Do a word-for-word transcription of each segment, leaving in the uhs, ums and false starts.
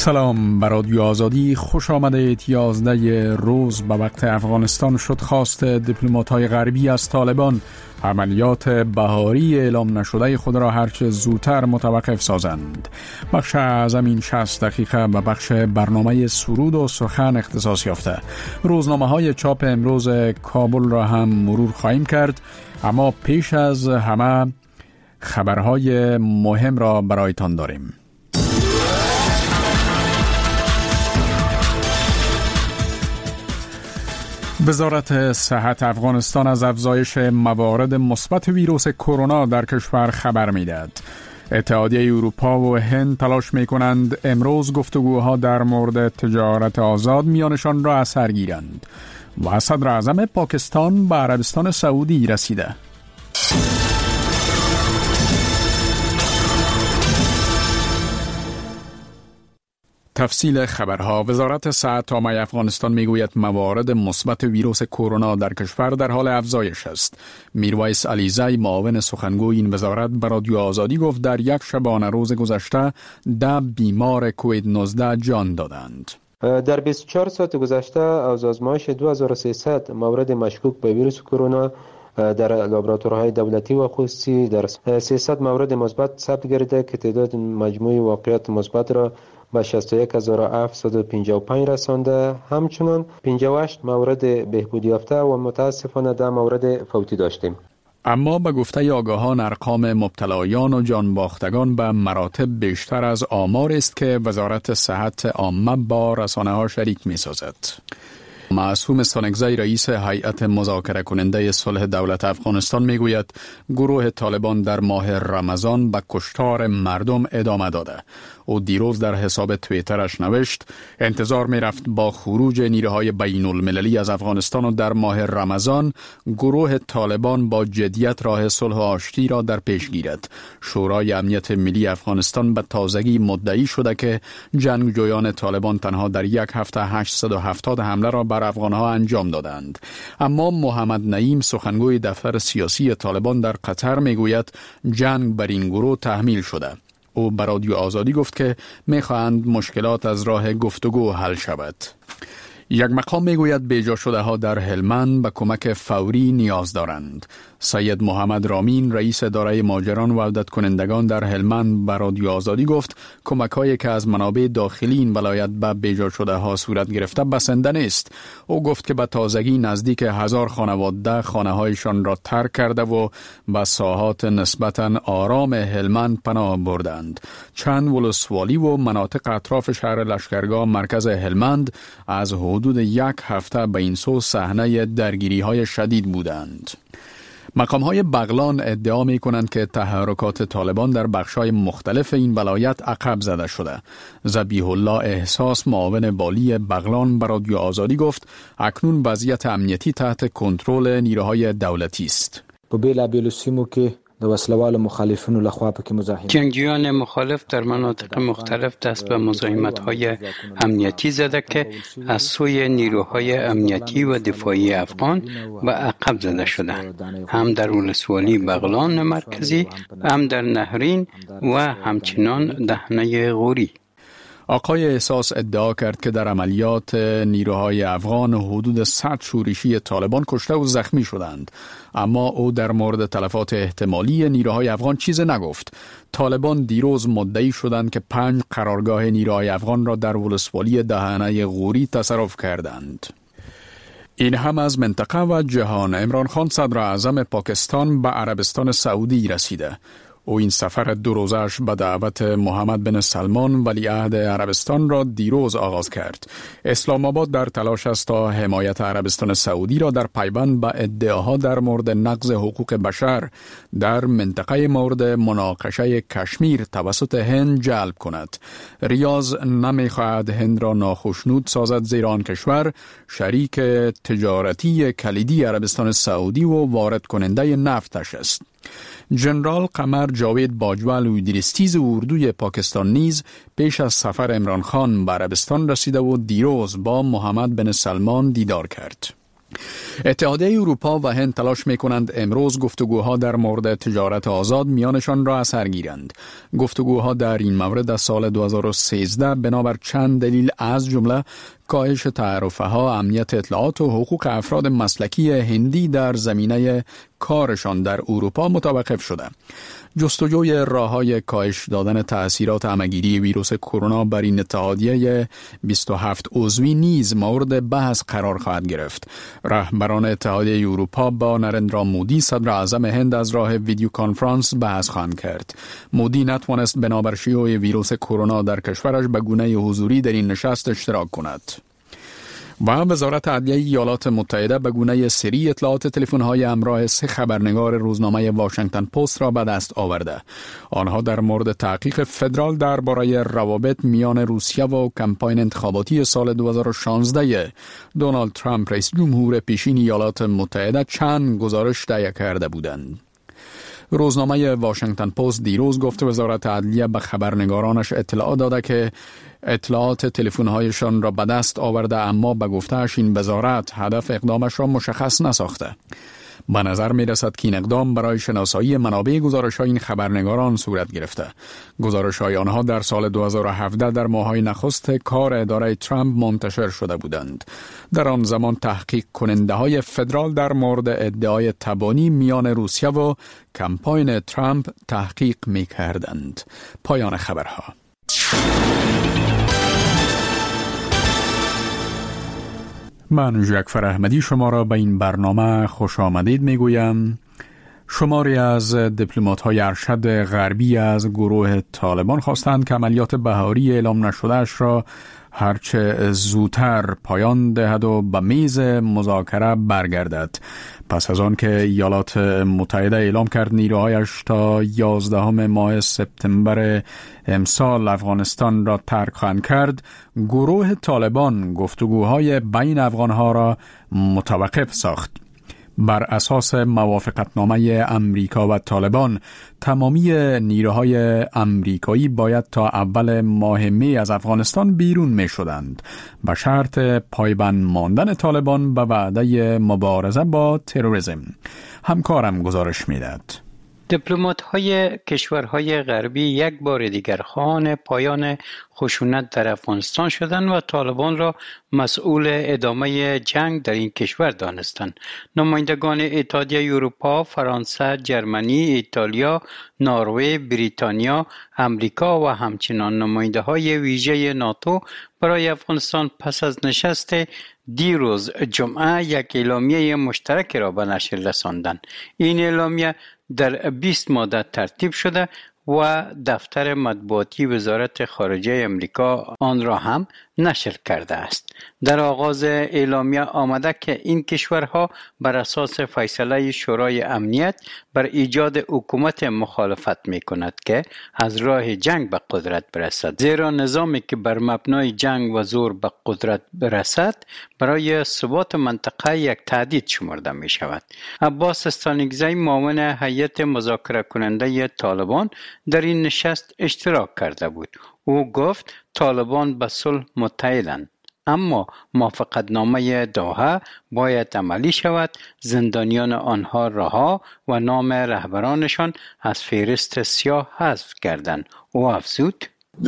سلام، بر رادیو آزادی خوش آمده. یازده روز به وقت افغانستان شد خواست دیپلمات‌های غربی از طالبان عملیات بهاری اعلام نشده خود را هرچه زودتر متوقف سازند. بخش از این شصت دقیقه به بخش برنامه سرود و سخن اختصاص یافته. روزنامه‌های چاپ امروز کابل را هم مرور خواهیم کرد، اما پیش از همه خبرهای مهم را برایتان داریم. وزارت صحت افغانستان از افزایش موارد مثبت ویروس کرونا در کشور خبر می‌دهد. اتحادیه اروپا و هند تلاش می‌کنند امروز گفتگوها در مورد تجارت آزاد میانشان را اثر گیرند. و صدر اعظم پاکستان به عربستان سعودی رسیده. تفصیل خبرها. وزارت صحت عامه افغانستان میگوید موارد مثبت ویروس کرونا در کشور در حال افزایش است. میرویس علیزی معاون سخنگوی این وزارت به رادیو آزادی گفت در یک شبانه روز گذشته ده بیمار کووید نوزده جان دادند. در بیست و چهار ساعت گذشته از آزمایش دو هزار و سیصد مورد مشکوک به ویروس کرونا در لابراتوارهای دولتی و خصوصی در سیصد مورد مثبت ثبت گردیده که تعداد مجموعی واقعات مثبت را به شصت و یک هزار و هفتصد و پنجاه و پنج رسانده. همچنان پنجاه و هشت مورد بهبودی یافته و متاسفانه ده مورد فوتی داشتیم. اما به گفته آگاهان ارقام مبتلایان و جانباختگان به مراتب بیشتر از آمار است که وزارت صحت عامه با رسانه‌ها شریک می‌سازد. معصوم سانکزی رئیس هیئت مذاکره کننده صلح دولت افغانستان میگوید گروه طالبان در ماه رمضان به کشتار مردم ادامه داده. او دیروز در حساب توییترش نوشت انتظار می رفت با خروج نیروهای بین المللی از افغانستان و در ماه رمضان گروه طالبان با جدیت راه صلح و آشتی را در پیش گیرد. شورای امنیت ملی افغانستان به تازگی مدعی شده که جنگجویان طالبان تنها در یک هفته هشتصد و هفتاد حمله را بر افغانها انجام دادند. اما محمد نعیم سخنگوی دفتر سیاسی طالبان در قطر میگوید جنگ بر این گروه تحمیل شده. او به رادیو آزادی گفت که میخواهند مشکلات از راه گفتگو حل شود. یک مقام میگوید بیجا شده ها در هلمند به کمک فوری نیاز دارند. سید محمد رامین رئیس اداره مهاجران و عودت کنندگان در هلمند به رادیو آزادی گفت کمک هایی که از منابع داخلی این ولایت به بیجا شده ها صورت گرفته بسنده نیست. او گفت که به تازگی نزدیک هزار خانواده خانه هایشان را ترک کرده و به ساحات نسبتاً آرام هلمند پناه بردند. چند ولسوالی و مناطق اطراف شهر لشکرگاه مرکز هلمند از حدود یک هفته به این سو صحنه درگیری های شدید بودند. مقام های بغلان ادعا می کنند که تحرکات طالبان در بخش های مختلف این ولایت عقب زده شده. ذبیح الله احساس معاون والی بغلان به رادیو آزادی گفت اکنون وضعیت امنیتی تحت کنترل نیروهای دولتی است. په بیلابیلو سیمو کې د وسلوالو مخالفینو لخوا پکې مزاحمت جنگجویان مخالف در مناطق مختلف دست به مزاحمت‌های امنیتی زده که از سوی نیروهای امنیتی و دفاعی افغان به عقب زده شدند، هم در ولسوالی بغلان مرکزی، هم در نهرین و همچنان دهنه غوری. آقای احساس ادعا کرد که در عملیات نیروهای افغان حدود صد شورشی طالبان کشته و زخمی شدند، اما او در مورد تلفات احتمالی نیروهای افغان چیز نگفت. طالبان دیروز مدعی شدند که پنج قرارگاه نیروهای افغان را در ولسوالی دهنه غوری تصرف کردند. این هم از منطقه و جهان. عمران خان صدر اعظم پاکستان به عربستان سعودی رسیده. او این سفر دو روزش به دعوت محمد بن سلمان ولیعهد عربستان را دیروز آغاز کرد. اسلام آباد در تلاش است تا حمایت عربستان سعودی را در پیوند به ادعاها در مورد نقض حقوق بشر در منطقه مورد مناقشه کشمیر توسط هند جلب کند. ریاض نمی‌خواهد هند را ناخشنود سازد، زیرا آن کشور شریک تجارتی کلیدی عربستان سعودی و وارد کننده نفتش است. جنرال قمر جاوید باجوال و ادریستیز اردوی پاکستان نیز پیش از سفر عمران خان به عربستان رسیده و دیروز با محمد بن سلمان دیدار کرد. اتحادیه اروپا و هند تلاش می کنند امروز گفتگوها در مورد تجارت آزاد میانشان را اثر گیرند. گفتگوها در این مورد از سال دو هزار و سیزده بنابر چند دلیل از جمله کاهش تعرفه ها، امنیت اطلاعات و حقوق افراد مسلکی هندی در زمینه کارشان در اروپا متوقف شده. جستجوی راه‌های کاهش دادن تأثیرات همه‌گیری ویروس کرونا بر این اتحادیه بیست و هفت عضوی نیز مورد بحث قرار خواهد گرفت. رهبران اتحادیه اروپا با نرندرا مودی صدر اعظم هند از راه ویدیو کنفرانس بحث خواهند کرد. مودی نتوانست بنابر شیوع ویروس کرونا در کشورش به گونه حضوری در این نشست اشتراک کند. و وزارت عدلیه ایالات متحده به گونه سری اطلاعات تلفن‌های همراه سه خبرنگار روزنامه واشنگتن پست را به دست آورده. آنها در مورد تحقیق فدرال درباره روابط میان روسیه و کمپاین انتخاباتی سال دو هزار و شانزده دونالد ترامپ رئیس جمهور پیشین ایالات متحده چند گزارش تهیه کرده بودند. روزنامه واشنگتن پست دیروز گفت وزارت عدلیه به خبرنگارانش اطلاع داده که اطلاعات تلفن‌هایشان را به دست آورده، اما به گفته‌اش این وزارت هدف اقدامش را مشخص نساخته. به نظر می رسد که این اقدام برای شناسایی منابع گزارش‌های این خبرنگاران صورت گرفته. گزارش‌های آنها در سال دو هزار و هفده در ماه‌های نخست کار اداره ترامپ منتشر شده بودند. در آن زمان تحقیق کننده‌های فدرال در مورد ادعای تبانی میان روسیه و کمپاین ترامپ تحقیق می‌کردند. پایان خبرها. من جعفر احمدی شما را به این برنامه خوش آمدید می گویم. شماری از دیپلمات‌های ارشد غربی از گروه طالبان خواستند که عملیات بهاری اعلام نشده‌اش را هرچه زودتر پایان دهد و به میز مذاکره برگردد. پس از آن که ایالات متحده اعلام کرد نیروهایش تا یازدهم ماه سپتامبر امسال افغانستان را ترک خواهند کرد، گروه طالبان گفتگوهای بین افغانها را متوقف ساخت. بر اساس موافقتنامه امریکا و طالبان تمامی نیروهای امریکایی باید تا اول ماه می از افغانستان بیرون می شدند به شرط پایبند ماندن طالبان به وعده مبارزه با تروریسم. همکارم گزارش می دهد. دیپلمات‌های کشورهای غربی یک بار دیگر خواهان پایان خشونت در افغانستان شدند و طالبان را مسئول ادامه جنگ در این کشور دانستند. نمایندگان اتحادیه اروپا، فرانسه، جرمنی، ایتالیا، نروژ، بریتانیا، امریکا و همچنین نماینده‌های ویژه ناتو برای افغانستان پس از نشست دیروز جمعه یک اعلامیه مشترک را به نشر رساندند. این اعلامیه در بیست ماده ترتیب شده و دفتر مطبوعاتی وزارت خارجه امریکا آن را هم نشر کرده است. در آغاز اعلامیه آمده که این کشورها بر اساس فیصله شورای امنیت بر ایجاد حکومت مخالفت می کند که از راه جنگ به قدرت برسد، زیرا نظامی که بر مبنای جنگ و زور به قدرت برسد برای ثبات منطقه یک تهدید شمرده می شود. عباس استانکزی معاون هیئت مذاکره کننده طالبان در این نشست اشتراک کرده بود. او گفت طالبان به صلح متحدند، اما موافقتنامه دوحه باید عملی شود، زندانیان آنها رها و نام رهبرانشان از فهرست سیاه حذف کردند. او افزود: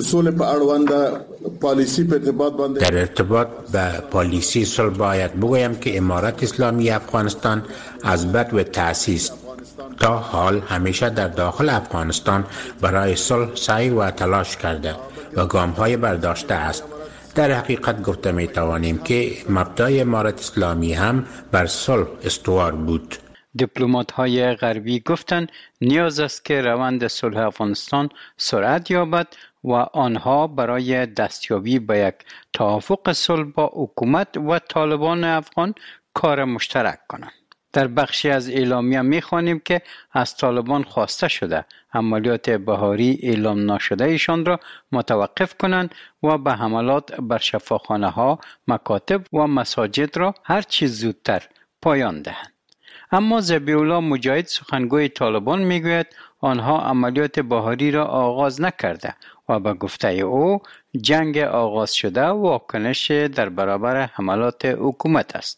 در ارتباط به پالیسی صلح باید بگویم که امارت اسلامی افغانستان از بدو تأسیس تا حال همیشه در داخل افغانستان برای صلح سعی و تلاش کرده و گام‌های برداشته است. در حقیقت گفته می توانیم که مبدأ امارت اسلامی هم بر صلح استوار بود. دیپلمات‌های غربی گفتند نیاز است که روند صلح افغانستان سرعت یابد و آنها برای دستیابی به یک توافق صلح با حکومت و طالبان افغان کار مشترک کنند. در بخشی از اعلامیه می‌خوانیم که از طالبان خواسته شده عملیات بهاری اعلام نشده ایشان را متوقف کنند و به حملات بر شفاخانه‌ها، مکاتب و مساجد را هر چیز زودتر پایان دهند. اما ذبیح الله مجاهد سخنگوی طالبان میگوید آنها عملیات بهاری را آغاز نکرده و به گفته او جنگ آغاز شده واکنش در برابر حملات حکومت است.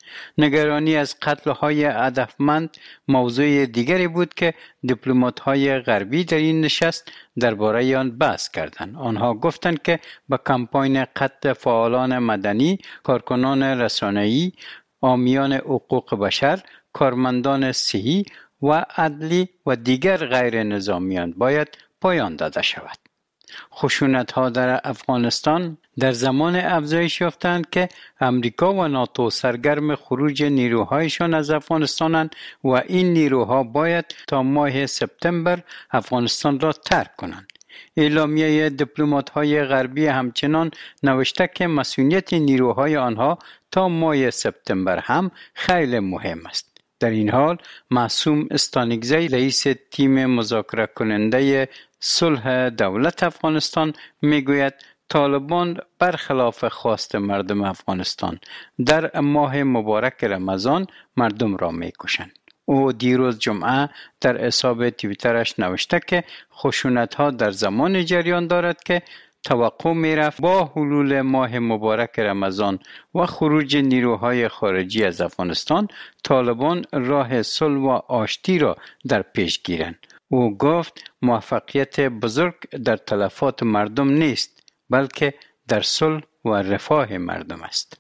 نگرانی از قتل‌های هدفمند موضوع دیگری بود که دیپلمات‌های غربی در این نشست درباره آن بحث کردند. آنها گفتند که با کمپاین قتل فعالان مدنی، کارکنان رسانه‌ای، حامیان حقوق بشر، کارمندان صحی و عدلی و دیگر غیر نظامیان باید پایان داده شود. خشونت‌ها در افغانستان در زمان افزایش یافتند که امریکا و ناتو سرگرم خروج نیروهایشان از افغانستانند و این نیروها باید تا ماه سپتامبر افغانستان را ترک کنند. اعلامیه دیپلمات‌های غربی همچنان نوشته که مسئولیت نیروهای آنها تا ماه سپتامبر هم خیلی مهم است. در این حال معصوم استانکزی رئیس تیم مذاکره کننده صلح دولت افغانستان میگوید طالبان برخلاف خواست مردم افغانستان در ماه مبارک رمضان مردم را میکشند. او دیروز جمعه در حساب توییترش نوشته که خشونت‌ها در زمان جریان دارد که توقع می‌رفت با حلول ماه مبارک رمضان و خروج نیروهای خارجی از افغانستان طالبان راه صلح و آشتی را در پیش گیرند. او گفت موفقیت بزرگ در تلفات مردم نیست بلکه در صلح و رفاه مردم است.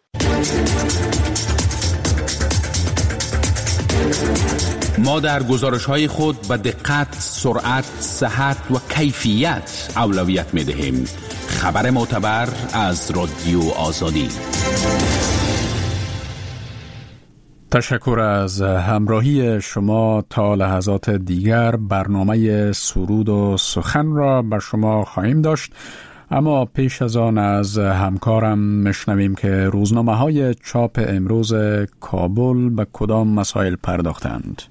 ما در گزارش‌های خود به دقت، سرعت، صحت و کیفیت اولویت می‌دهیم. خبر معتبر از رادیو آزادی. تشکر از همراهی شما. تا لحظات دیگر برنامه سرود و سخن را بر شما خواهیم داشت، اما پیش از آن از همکارم مشنویم که روزنامه‌های چاپ امروز کابل به کدام مسائل پرداختند.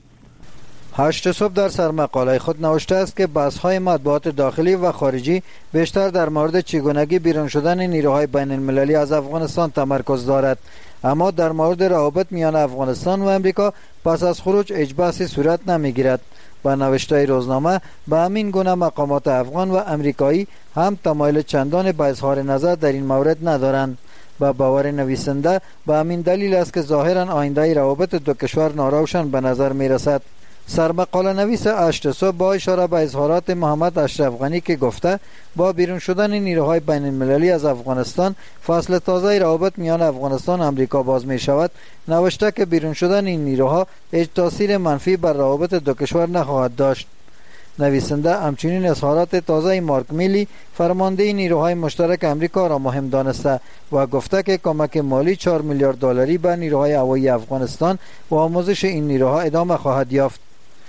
هشت صبح در سرمقاله خود نوشته است که بحث‌های مطبوعات داخلی و خارجی بیشتر در مورد چگونگی بیرون شدن نیروهای بین المللی از افغانستان تمرکز دارد، اما در مورد روابط میان افغانستان و امریکا پس از خروج هیچ بحثی صورت نمیگیرد. با نوشته روزنامه به همین گونه مقامات افغان و امریکایی هم تمایل چندان به اظهار نظر در این مورد ندارند. با باور نویسنده به همین دلیل است که ظاهرا آینده روابط دو کشور ناروشن به نظر می رسد. سرمقاله نویس هشت صبح با اشاره به اظهارات محمد اشرف غنی که گفته با بیرون شدن نیروهای بین المللی از افغانستان فصل تازه روابط میان افغانستان و امریکا باز می شود، نوشته که بیرون شدن این نیروها هیچ تاثیر منفی بر روابط دو کشور نخواهد داشت. نویسنده همچنین اظهارات تازه مارک میلی فرمانده نیروهای مشترک امریکا را مهم دانسته و گفته که کمک مالی چهار میلیارد دلاری به نیروهای هوایی افغانستان و آموزش این نیروها ادامه خواهد یافت.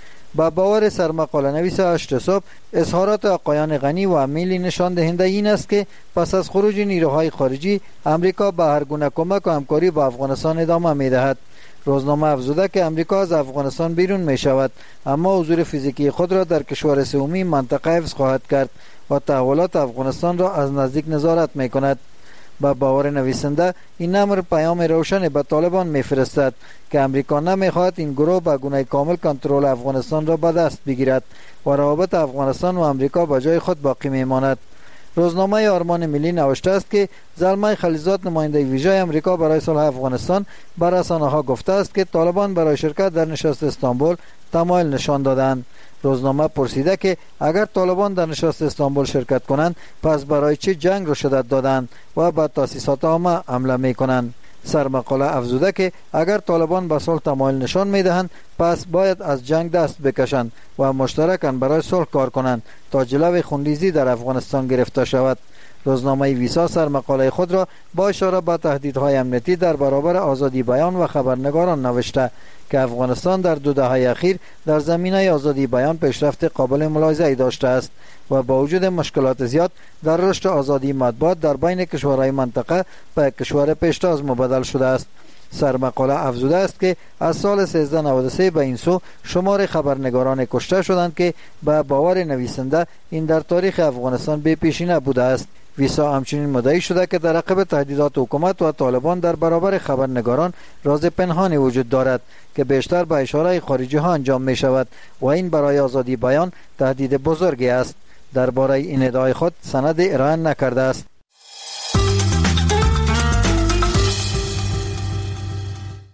با باور سرمقاله نویس هشت صبح اظهارات آقایان غنی و میلی نشان دهنده این است که پس از خروج نیروهای خارجی امریکا به هر گونه کمک و همکاری با افغانستان ادامه می دهد. روزنامه افزوده که امریکا از افغانستان بیرون می شود، اما حضور فیزیکی خود را در کشور سومی منطقه حفظ خواهد کرد و تحولات افغانستان را از نزدیک نظارت می کند. با باور نویسنده این امر پیام روشن به طالبان میفرستد که امریکا نمیخواهد این گروه به گونه کامل کنترل افغانستان را به دست بگیرد و روابط افغانستان و امریکا به جای خود باقی میماند. روزنامه آرمان ملی نوشته است که زلمه خلیزاد نماینده ویژه امریکا برای صلح افغانستان بر رسانه‌ها گفته است که طالبان برای شرکت در نشست استانبول تمایل نشان دادند. روزنامه پرسیده که اگر طالبان در نشست استانبول شرکت کنند پس برای چه جنگ را شدت دادند و به تاسیسات عامه حمله میکنند. سرمقاله افزوده که اگر طالبان به صلح تمایل نشان میدهند پس باید از جنگ دست بکشند و مشترکاً برای صلح کار کنند تا جلوی خونریزی در افغانستان گرفته شود. روزنامه ویسا سرمقاله خود را با اشاره به تهدیدهای امنیتی در برابر آزادی بیان و خبرنگاران نوشته که افغانستان در دو دهه اخیر در زمینه آزادی بیان پیشرفت قابل ملاحظه‌ای داشته است و با وجود مشکلات زیاد در رشد آزادی مطبوعات در بین کشورهای منطقه به کشور پیشتاز مبدل شده است. سرمقاله افزوده است که از سال سیزده نود و سه به این سو شمار خبرنگاران کشته شدند که به باور نویسنده این در تاریخ افغانستان بی پیشینه بوده است. ویسا همچنین مدعی شده که در عقب تهدیدات حکومت و طالبان در برابر خبرنگاران راز پنهانی وجود دارد که بیشتر به اشاره خارجی ها انجام می شود و این برای آزادی بیان تهدید بزرگی است. درباره این ادعای خود سند ارائه نکرده است.